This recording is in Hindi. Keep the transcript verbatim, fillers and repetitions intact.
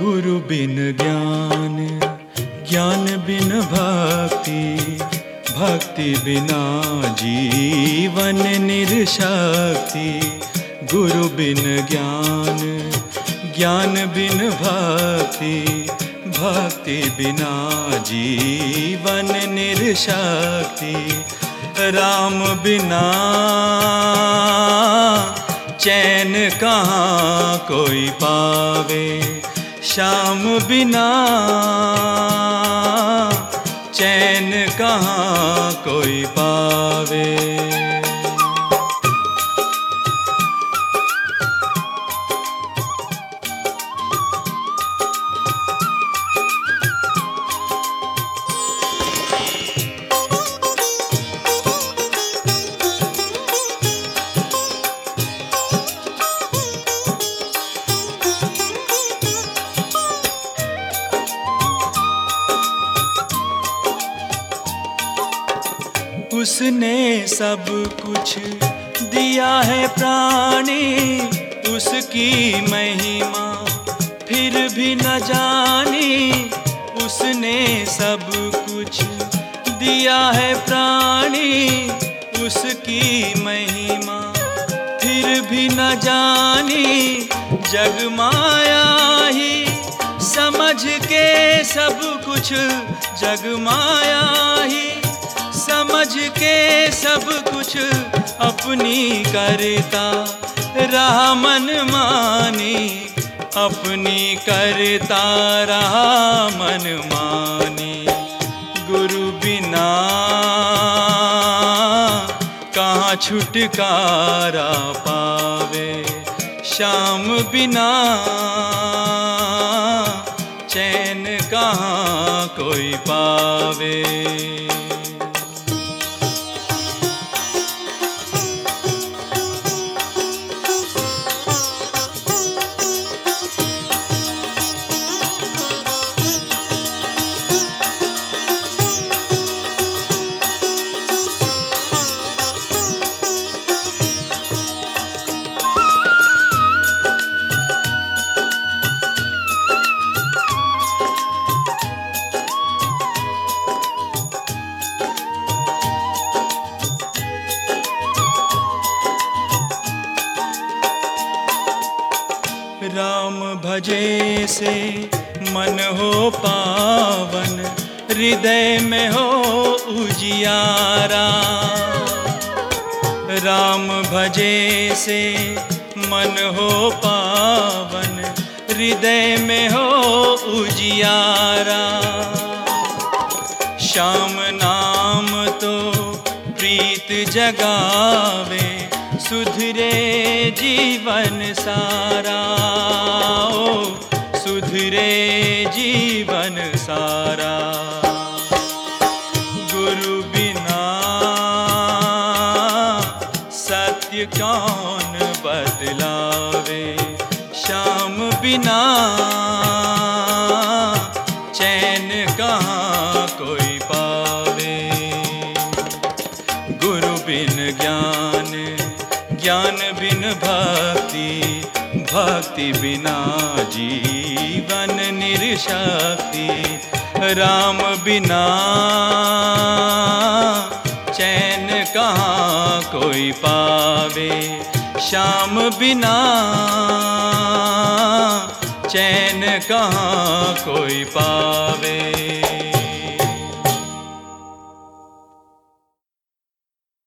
गुरु बिन ज्ञान, ज्ञान बिन भक्ति, भक्ति बिना जीवन निरशक्ति। गुरु बिन ज्ञान, ज्ञान बिन भक्ति, भक्ति बिना जीवन निरशक्ति। राम बिना चैन कहाँ कोई पावे, श्याम बिना चैन कहाँ कोई पावे। उसने सब कुछ दिया है प्राणी, उसकी महिमा फिर भी न जानी। उसने सब कुछ दिया है प्राणी, उसकी महिमा फिर भी न जानी। जग माया ही समझ के सब कुछ, जग माया ही समझ के सब कुछ अपनी करता रहा मन मानी, अपनी करता रहा मन मानी। गुरु बिना कहाँ छुटकारा पावे, श्याम बिना चैन कहाँ कोई पावे। राम भजे से मन हो पावन, हृदय में हो उजियारा। राम भजे से मन हो पावन, हृदय में हो उजियारा। श्याम नाम तो प्रीत जगावे, सुधरे जीवन सारा। ओ सुधरे जीवन सारा। गुरु बिना सत्य कौन बतलावे, श्याम बिना चैन कहाँ कोई पावे। गुरु बिन ज्ञान, ज्ञान बिन भक्ति, भक्ति बिना जीवन निरशक्ति। राम बिना चैन कहाँ कोई पावे, श्याम बिना चैन कहाँ कोई पावे।